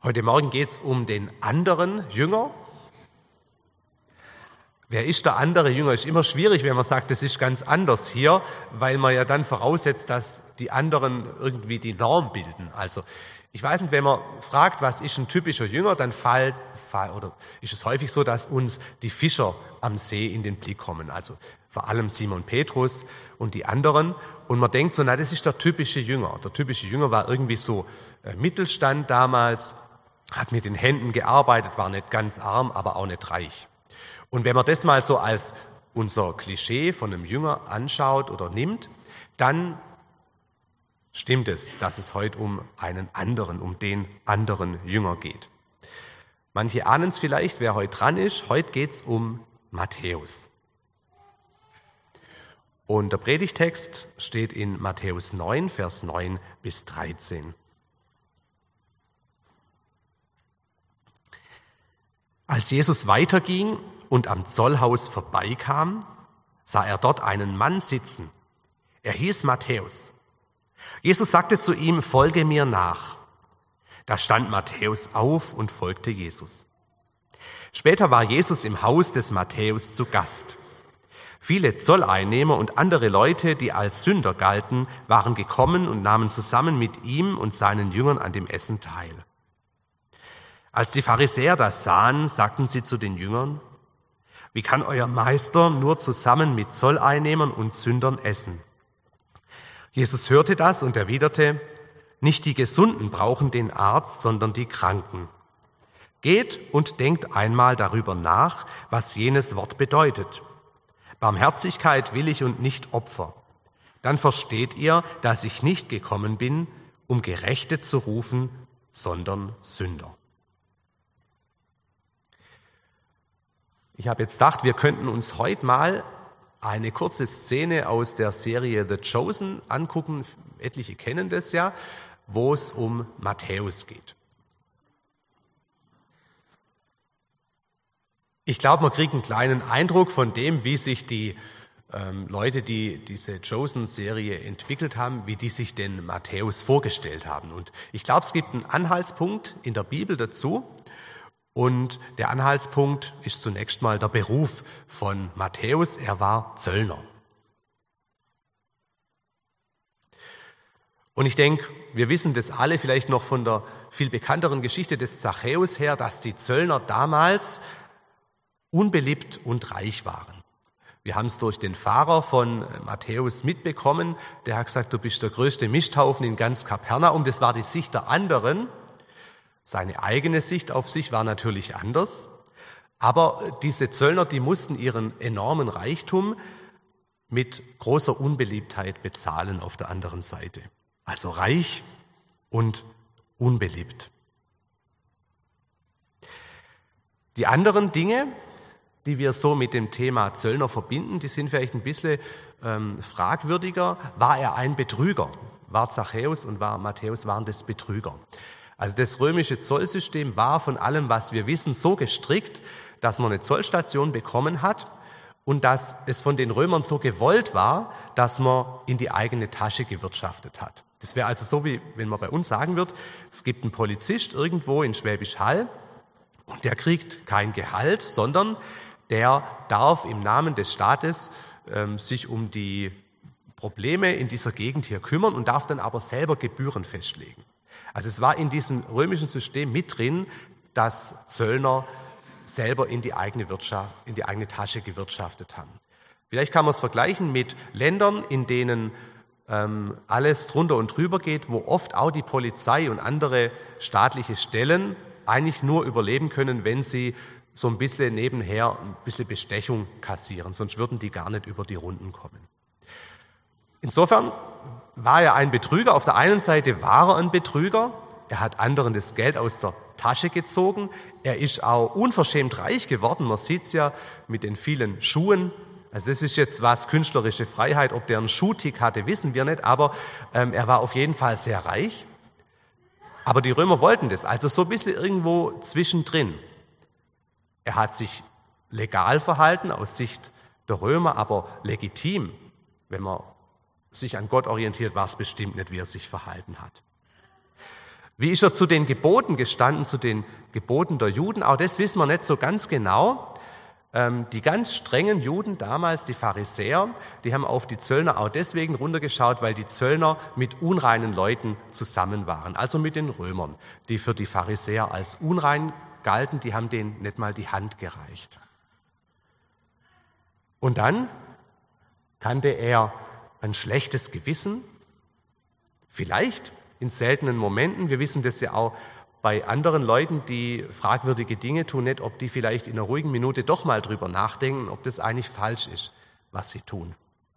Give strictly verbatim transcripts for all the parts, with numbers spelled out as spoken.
Heute Morgen geht es um den anderen Jünger. Wer ist der andere Jünger? Ist immer schwierig, wenn man sagt, das ist ganz anders hier, weil man ja dann voraussetzt, dass die anderen irgendwie die Norm bilden. Also ich weiß nicht, wenn man fragt, was ist ein typischer Jünger, dann fall, fall, oder ist es häufig so, dass uns die Fischer am See in den Blick kommen. Also vor allem Simon Petrus und die anderen. Und man denkt so, na, das ist der typische Jünger. Der typische Jünger war irgendwie so äh, Mittelstand damals, hat mit den Händen gearbeitet, war nicht ganz arm, aber auch nicht reich. Und wenn man das mal so als unser Klischee von einem Jünger anschaut oder nimmt, dann stimmt es, dass es heute um einen anderen, um den anderen Jünger geht. Manche ahnen es vielleicht, wer heute dran ist. Heute geht es um Matthäus. Und der Predigtext steht in Matthäus neun, Vers neun bis dreizehn. Als Jesus weiterging und am Zollhaus vorbeikam, sah er dort einen Mann sitzen. Er hieß Matthäus. Jesus sagte zu ihm, folge mir nach. Da stand Matthäus auf und folgte Jesus. Später war Jesus im Haus des Matthäus zu Gast. Viele Zolleinnehmer und andere Leute, die als Sünder galten, waren gekommen und nahmen zusammen mit ihm und seinen Jüngern an dem Essen teil. Als die Pharisäer das sahen, sagten sie zu den Jüngern, wie kann euer Meister nur zusammen mit Zolleinnehmern und Sündern essen? Jesus hörte das und erwiderte, nicht die Gesunden brauchen den Arzt, sondern die Kranken. Geht und denkt einmal darüber nach, was jenes Wort bedeutet. Barmherzigkeit will ich und nicht Opfer. Dann versteht ihr, dass ich nicht gekommen bin, um Gerechte zu rufen, sondern Sünder. Ich habe jetzt gedacht, wir könnten uns heute mal eine kurze Szene aus der Serie The Chosen angucken. Etliche kennen das ja, wo es um Matthäus geht. Ich glaube, man kriegt einen kleinen Eindruck von dem, wie sich die ähm, Leute, die diese Chosen-Serie entwickelt haben, wie die sich den Matthäus vorgestellt haben. Und ich glaube, es gibt einen Anhaltspunkt in der Bibel dazu. Und der Anhaltspunkt ist zunächst mal der Beruf von Matthäus. Er war Zöllner. Und ich denke, wir wissen das alle vielleicht noch von der viel bekannteren Geschichte des Zachäus her, dass die Zöllner damals unbeliebt und reich waren. Wir haben es durch den Fahrer von Matthäus mitbekommen. Der hat gesagt, du bist der größte Misthaufen in ganz Kapernaum. Das war die Sicht der anderen. Seine eigene Sicht auf sich war natürlich anders, aber diese Zöllner, die mussten ihren enormen Reichtum mit großer Unbeliebtheit bezahlen auf der anderen Seite. Also reich und unbeliebt. Die anderen Dinge, die wir so mit dem Thema Zöllner verbinden, die sind vielleicht ein bisschen ähm, fragwürdiger. War er ein Betrüger? War Zachäus und war Matthäus, waren das Betrüger? Also das römische Zollsystem war von allem, was wir wissen, so gestrickt, dass man eine Zollstation bekommen hat und dass es von den Römern so gewollt war, dass man in die eigene Tasche gewirtschaftet hat. Das wäre also so, wie wenn man bei uns sagen wird, es gibt einen Polizist irgendwo in Schwäbisch Hall und der kriegt kein Gehalt, sondern der darf im Namen des Staates ähm, sich um die Probleme in dieser Gegend hier kümmern und darf dann aber selber Gebühren festlegen. Also es war in diesem römischen System mit drin, dass Zöllner selber in die eigene Wirtschaft, in die eigene Tasche gewirtschaftet haben. Vielleicht kann man es vergleichen mit Ländern, in denen ähm, alles drunter und drüber geht, wo oft auch die Polizei und andere staatliche Stellen eigentlich nur überleben können, wenn sie so ein bisschen nebenher ein bisschen Bestechung kassieren, sonst würden die gar nicht über die Runden kommen. Insofern war er ein Betrüger. Auf der einen Seite war er ein Betrüger. Er hat anderen das Geld aus der Tasche gezogen. Er ist auch unverschämt reich geworden. Man sieht es ja mit den vielen Schuhen. Also das ist jetzt was, künstlerische Freiheit. Ob der einen Schuhtick hatte, wissen wir nicht. Aber ähm, er war auf jeden Fall sehr reich. Aber die Römer wollten das. Also so ein bisschen irgendwo zwischendrin. Er hat sich legal verhalten aus Sicht der Römer, aber legitim, wenn man sich an Gott orientiert, war es bestimmt nicht, wie er sich verhalten hat. Wie ist er zu den Geboten gestanden, zu den Geboten der Juden? Auch das wissen wir nicht so ganz genau. Ähm, die ganz strengen Juden damals, die Pharisäer, die haben auf die Zöllner auch deswegen runtergeschaut, weil die Zöllner mit unreinen Leuten zusammen waren, also mit den Römern, die für die Pharisäer als unrein galten, die haben denen nicht mal die Hand gereicht. Und dann kannte er ein schlechtes Gewissen, vielleicht in seltenen Momenten. Wir wissen das ja auch bei anderen Leuten, die fragwürdige Dinge tun, nicht, ob die vielleicht in einer ruhigen Minute doch mal drüber nachdenken, ob das eigentlich falsch ist, was sie tun.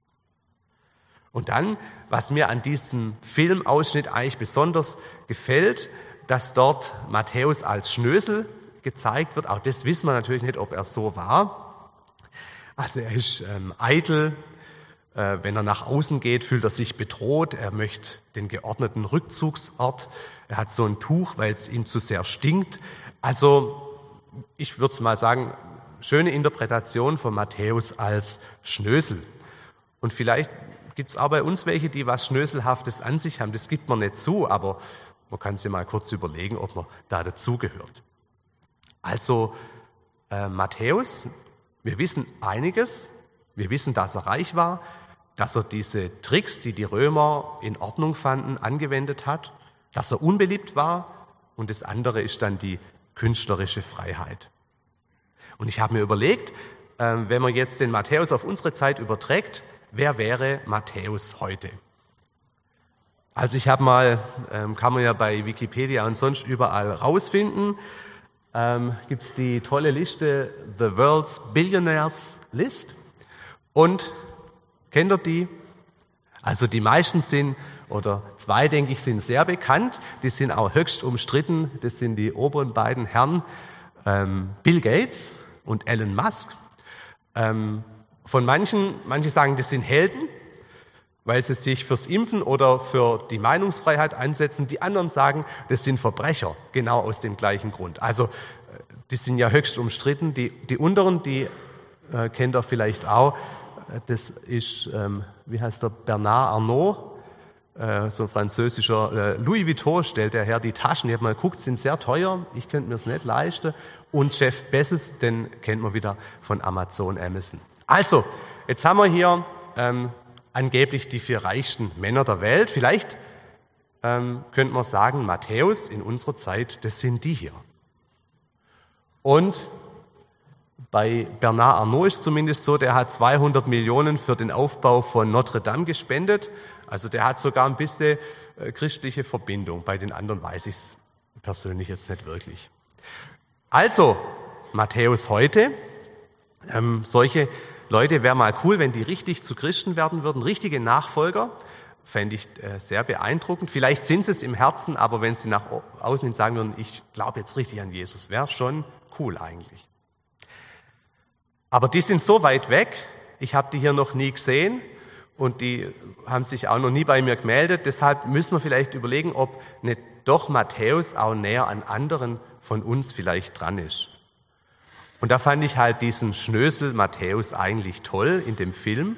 Und dann, was mir an diesem Filmausschnitt eigentlich besonders gefällt, dass dort Matthäus als Schnösel gezeigt wird. Auch das wissen wir natürlich nicht, ob er so war. Also er ist ähm, eitel. Wenn er nach außen geht, fühlt er sich bedroht. Er möchte den geordneten Rückzugsort. Er hat so ein Tuch, weil es ihm zu sehr stinkt. Also ich würde mal sagen, schöne Interpretation von Matthäus als Schnösel. Und vielleicht gibt es auch bei uns welche, die was Schnöselhaftes an sich haben. Das gibt man nicht zu, aber man kann sich mal kurz überlegen, ob man da dazugehört. Also äh, Matthäus, wir wissen einiges. Wir wissen, dass er reich war, dass er diese Tricks, die die Römer in Ordnung fanden, angewendet hat, dass er unbeliebt war und das andere ist dann die künstlerische Freiheit. Und ich habe mir überlegt, wenn man jetzt den Matthäus auf unsere Zeit überträgt, wer wäre Matthäus heute? Also ich habe mal, kann man ja bei Wikipedia und sonst überall rausfinden, gibt es die tolle Liste The World's Billionaires List. Und kennt ihr die? Also die meisten sind, oder zwei, denke ich, sind sehr bekannt. Die sind auch höchst umstritten. Das sind die oberen beiden Herren, ähm, Bill Gates und Elon Musk. Ähm, von manchen, manche sagen, das sind Helden, weil sie sich fürs Impfen oder für die Meinungsfreiheit einsetzen. Die anderen sagen, das sind Verbrecher, genau aus dem gleichen Grund. Also die sind ja höchst umstritten. Die, die unteren, die äh, kennt ihr vielleicht auch. Das ist, ähm, wie heißt der, Bernard Arnault, äh, so ein französischer, äh, Louis Vuitton stellt er her. Die Taschen, ich habe mal geguckt, sind sehr teuer, ich könnte mir es nicht leisten. Und Jeff Bezos, den kennt man wieder von Amazon, Amazon. Also, jetzt haben wir hier ähm, angeblich die vier reichsten Männer der Welt. Vielleicht ähm, könnte man sagen, Matthäus in unserer Zeit, das sind die hier. Und bei Bernard Arnault ist zumindest so, der hat zweihundert Millionen für den Aufbau von Notre Dame gespendet. Also der hat sogar ein bisschen äh, christliche Verbindung. Bei den anderen weiß ich es persönlich jetzt nicht wirklich. Also, Matthäus heute, ähm, solche Leute wäre mal cool, wenn die richtig zu Christen werden würden, richtige Nachfolger, fände ich äh, sehr beeindruckend. Vielleicht sind sie es im Herzen, aber wenn sie nach außen hin sagen würden, ich glaube jetzt richtig an Jesus, wäre schon cool eigentlich. Aber die sind so weit weg, ich habe die hier noch nie gesehen und die haben sich auch noch nie bei mir gemeldet. Deshalb müssen wir vielleicht überlegen, ob nicht doch Matthäus auch näher an anderen von uns vielleicht dran ist. Und da fand ich halt diesen Schnösel Matthäus eigentlich toll in dem Film.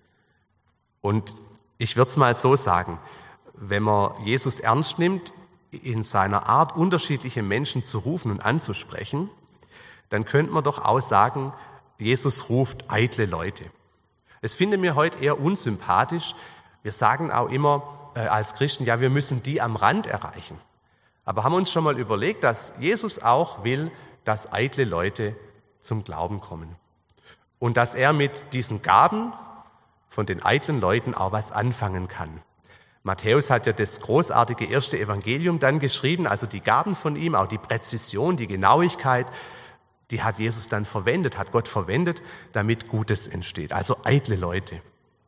Und ich würde es mal so sagen, wenn man Jesus ernst nimmt, in seiner Art, unterschiedliche Menschen zu rufen und anzusprechen, dann könnte man doch auch sagen, Jesus ruft eitle Leute. Das finden wir heute eher unsympathisch. Wir sagen auch immer äh, als Christen, ja, wir müssen die am Rand erreichen. Aber haben wir uns schon mal überlegt, dass Jesus auch will, dass eitle Leute zum Glauben kommen. Und dass er mit diesen Gaben von den eitlen Leuten auch was anfangen kann. Matthäus hat ja das großartige erste Evangelium dann geschrieben, also die Gaben von ihm, auch die Präzision, die Genauigkeit, die hat Jesus dann verwendet, hat Gott verwendet, damit Gutes entsteht. Also eitle Leute.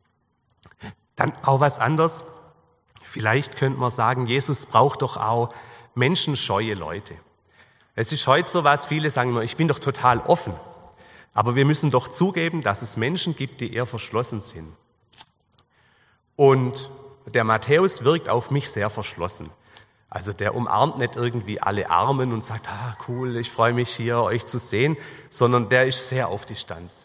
Dann auch was anderes. Vielleicht könnte man sagen, Jesus braucht doch auch menschenscheue Leute. Es ist heute so was, viele sagen immer, ich bin doch total offen. Aber wir müssen doch zugeben, dass es Menschen gibt, die eher verschlossen sind. Und der Matthäus wirkt auf mich sehr verschlossen. Also der umarmt nicht irgendwie alle Armen und sagt, ah cool, ich freue mich hier, euch zu sehen, sondern der ist sehr auf Distanz.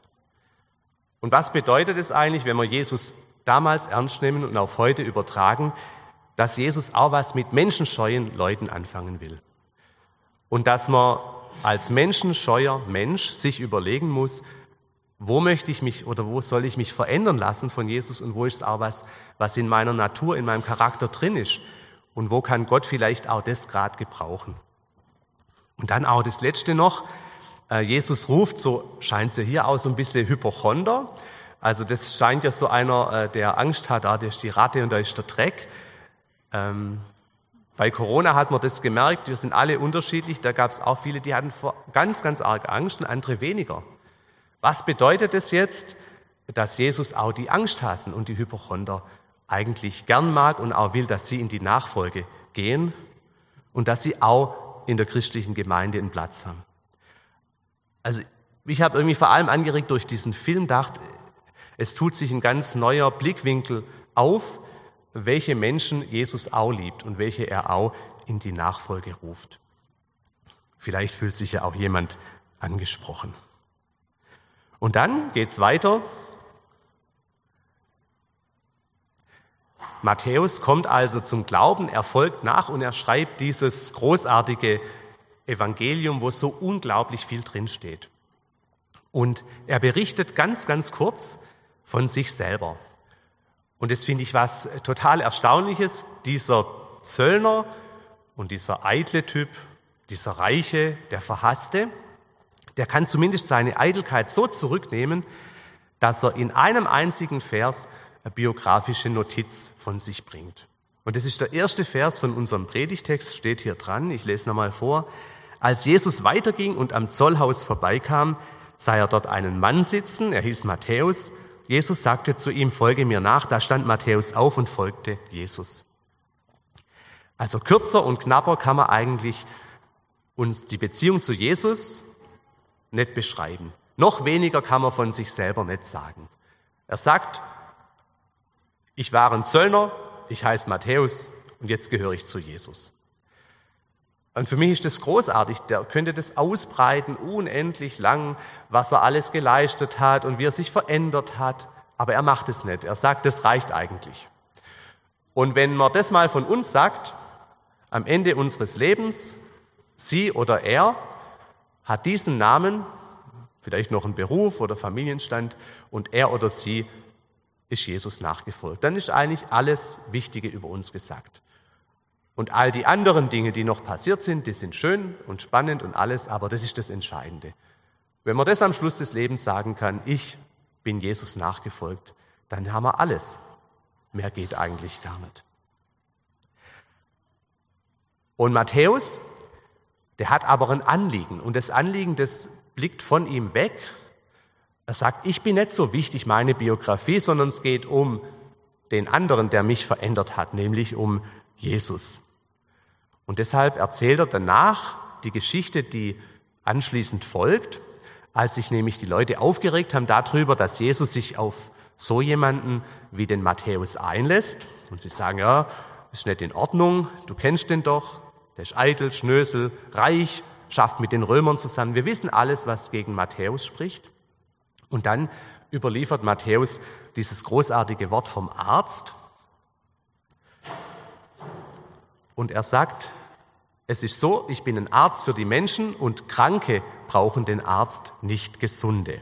Und was bedeutet es eigentlich, wenn wir Jesus damals ernst nehmen und auf heute übertragen? dass Jesus auch was mit menschenscheuen Leuten anfangen will. Und dass man als menschenscheuer Mensch sich überlegen muss, wo möchte ich mich oder wo soll ich mich verändern lassen von Jesus und wo ist auch was, was in meiner Natur, in meinem Charakter drin ist und wo kann Gott vielleicht auch das gerade gebrauchen. Und dann auch das Letzte noch, Jesus ruft, so scheint es ja hier auch so ein bisschen Hypochonder, also das scheint ja so einer, der Angst hat, ah, da ist die Ratte und da ist der Dreck. Ähm, bei Corona hat man das gemerkt, wir sind alle unterschiedlich, da gab es auch viele, die hatten ganz, ganz arg Angst und andere weniger. Was bedeutet es jetzt, dass Jesus auch die Angsthasen und die Hypochonder eigentlich gern mag und auch will, dass sie in die Nachfolge gehen und dass sie auch in der christlichen Gemeinde einen Platz haben? Also ich habe irgendwie vor allem angeregt durch diesen Film gedacht, es tut sich ein ganz neuer Blickwinkel auf, welche Menschen Jesus auch liebt und welche er auch in die Nachfolge ruft. Vielleicht fühlt sich ja auch jemand angesprochen. Und dann geht's weiter. Matthäus kommt also zum Glauben, er folgt nach und er schreibt dieses großartige Evangelium, wo so unglaublich viel drinsteht. Und er berichtet ganz, ganz kurz von sich selber. Und das finde ich was total Erstaunliches. Dieser Zöllner und dieser eitle Typ, dieser Reiche, der Verhasste, der kann zumindest seine Eitelkeit so zurücknehmen, dass er in einem einzigen Vers eine biografische Notiz von sich bringt. Und das ist der erste Vers von unserem Predigtext, steht hier dran. Ich lese nochmal vor. Als Jesus weiterging und am Zollhaus vorbeikam, sah er dort einen Mann sitzen, er hieß Matthäus. Jesus sagte zu ihm, folge mir nach. Da stand Matthäus auf und folgte Jesus. Also kürzer und knapper kann man eigentlich uns die Beziehung zu Jesus nicht beschreiben. Noch weniger kann man von sich selber nicht sagen. Er sagt, ich war ein Zöllner, ich heiße Matthäus und jetzt gehöre ich zu Jesus. Und für mich ist das großartig, der könnte das ausbreiten, unendlich lang, was er alles geleistet hat und wie er sich verändert hat. Aber er macht es nicht. Er sagt, das reicht eigentlich. Und wenn man das mal von uns sagt, am Ende unseres Lebens, sie oder er hat diesen Namen, vielleicht noch einen Beruf oder Familienstand und er oder sie ist Jesus nachgefolgt. Dann ist eigentlich alles Wichtige über uns gesagt. Und all die anderen Dinge, die noch passiert sind, die sind schön und spannend und alles, aber das ist das Entscheidende. Wenn man das am Schluss des Lebens sagen kann, ich bin Jesus nachgefolgt, dann haben wir alles. Mehr geht eigentlich gar nicht. Und Matthäus, der hat aber ein Anliegen und das Anliegen, das blickt von ihm weg. Er sagt, ich bin nicht so wichtig, meine Biografie, sondern es geht um den anderen, der mich verändert hat, nämlich um Jesus. Und deshalb erzählt er danach die Geschichte, die anschließend folgt, als sich nämlich die Leute aufgeregt haben darüber, dass Jesus sich auf so jemanden wie den Matthäus einlässt. Und sie sagen, ja, ist nicht in Ordnung, du kennst den doch, der ist eitel, Schnösel, reich, schafft mit den Römern zusammen. Wir wissen alles, was gegen Matthäus spricht. Und dann überliefert Matthäus dieses großartige Wort vom Arzt. Und er sagt, es ist so, ich bin ein Arzt für die Menschen und Kranke brauchen den Arzt, nicht Gesunde.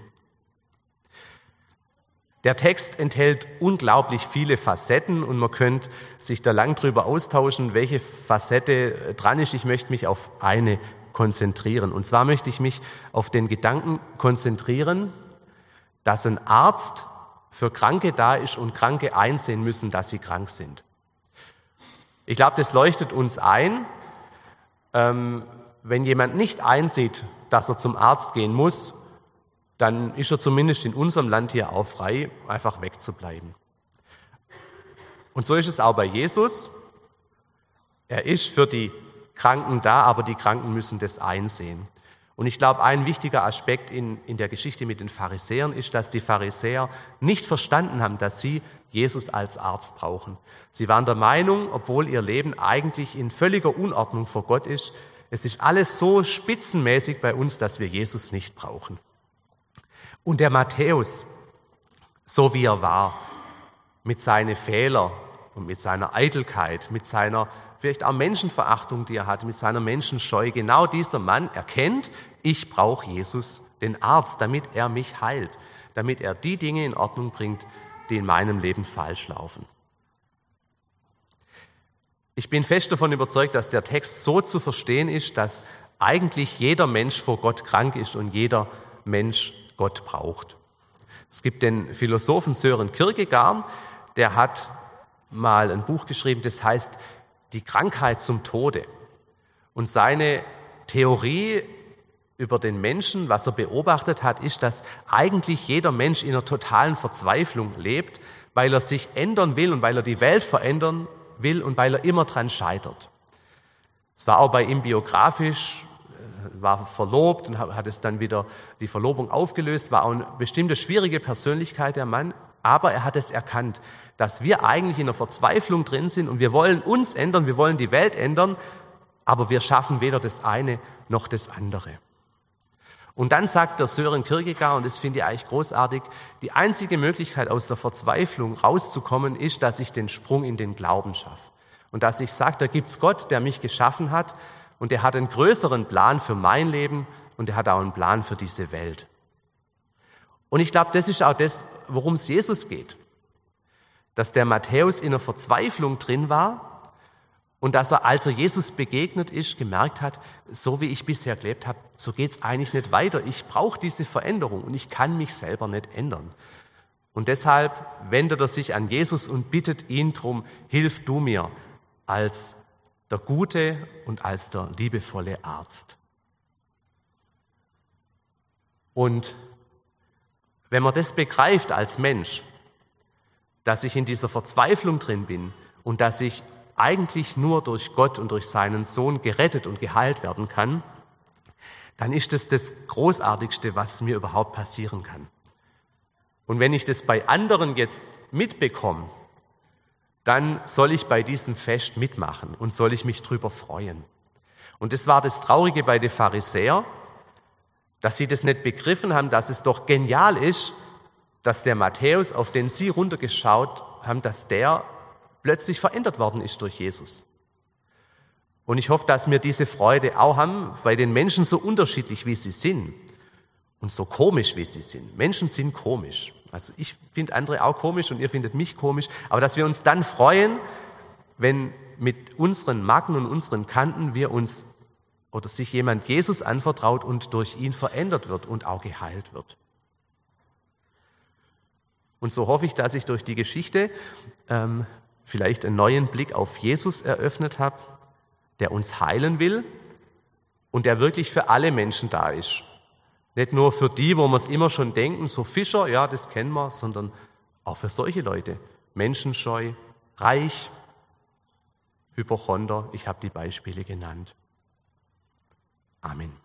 Der Text enthält unglaublich viele Facetten und man könnte sich da lang drüber austauschen, welche Facette dran ist. Ich möchte mich auf eine konzentrieren. Und zwar möchte ich mich auf den Gedanken konzentrieren, dass ein Arzt für Kranke da ist und Kranke einsehen müssen, dass sie krank sind. Ich glaube, das leuchtet uns ein. Ähm, wenn jemand nicht einsieht, dass er zum Arzt gehen muss, dann ist er zumindest in unserem Land hier auch frei, einfach wegzubleiben. Und so ist es auch bei Jesus. Er ist für die Kranken da, aber die Kranken müssen das einsehen. Und ich glaube, ein wichtiger Aspekt in, in der Geschichte mit den Pharisäern ist, dass die Pharisäer nicht verstanden haben, dass sie Jesus als Arzt brauchen. Sie waren der Meinung, obwohl ihr Leben eigentlich in völliger Unordnung vor Gott ist, es ist alles so spitzenmäßig bei uns, dass wir Jesus nicht brauchen. Und der Matthäus, so wie er war, mit seinen Fehlern, und mit seiner Eitelkeit, mit seiner vielleicht auch Menschenverachtung, die er hat, mit seiner Menschenscheu, genau dieser Mann erkennt, ich brauche Jesus, den Arzt, damit er mich heilt, damit er die Dinge in Ordnung bringt, die in meinem Leben falsch laufen. Ich bin fest davon überzeugt, dass der Text so zu verstehen ist, dass eigentlich jeder Mensch vor Gott krank ist und jeder Mensch Gott braucht. Es gibt den Philosophen Sören Kierkegaard, der hat mal ein Buch geschrieben, das heißt Die Krankheit zum Tode. Und seine Theorie über den Menschen, was er beobachtet hat, ist, dass eigentlich jeder Mensch in einer totalen Verzweiflung lebt, weil er sich ändern will und weil er die Welt verändern will und weil er immer dran scheitert. Es war auch bei ihm biografisch, war verlobt und hat es dann wieder die Verlobung aufgelöst, war auch eine bestimmte schwierige Persönlichkeit, der Mann, aber er hat es erkannt, dass wir eigentlich in einer Verzweiflung drin sind und wir wollen uns ändern, wir wollen die Welt ändern, aber wir schaffen weder das eine noch das andere. Und dann sagt der Sören Kierkegaard, und das finde ich eigentlich großartig, die einzige Möglichkeit aus der Verzweiflung rauszukommen ist, dass ich den Sprung in den Glauben schaffe. Und dass ich sage, da gibt's Gott, der mich geschaffen hat und der hat einen größeren Plan für mein Leben und der hat auch einen Plan für diese Welt. Und ich glaube, das ist auch das, worum es Jesus geht. Dass der Matthäus in einer Verzweiflung drin war und dass er, als er Jesus begegnet ist, gemerkt hat, so wie ich bisher gelebt habe, so geht's eigentlich nicht weiter. Ich brauche diese Veränderung und ich kann mich selber nicht ändern. Und deshalb wendet er sich an Jesus und bittet ihn drum, hilf du mir als der gute und als der liebevolle Arzt. Und wenn man das begreift als Mensch, dass ich in dieser Verzweiflung drin bin und dass ich eigentlich nur durch Gott und durch seinen Sohn gerettet und geheilt werden kann, dann ist das das Großartigste, was mir überhaupt passieren kann. Und wenn ich das bei anderen jetzt mitbekomme, dann soll ich bei diesem Fest mitmachen und soll ich mich drüber freuen. Und das war das Traurige bei den Pharisäern, dass sie das nicht begriffen haben, dass es doch genial ist, dass der Matthäus, auf den sie runtergeschaut haben, dass der plötzlich verändert worden ist durch Jesus. Und ich hoffe, dass wir diese Freude auch haben bei den Menschen, so unterschiedlich wie sie sind und so komisch wie sie sind. Menschen sind komisch. Also ich finde andere auch komisch und ihr findet mich komisch, aber dass wir uns dann freuen, wenn mit unseren Macken und unseren Kanten wir uns oder sich jemand Jesus anvertraut und durch ihn verändert wird und auch geheilt wird. Und so hoffe ich, dass ich durch die Geschichte ähm, vielleicht einen neuen Blick auf Jesus eröffnet habe, der uns heilen will und der wirklich für alle Menschen da ist. Nicht nur für die, wo wir es immer schon denken, so Fischer, ja, das kennen wir, sondern auch für solche Leute. Menschenscheu, reich, Hypochonder, ich habe die Beispiele genannt. Amen.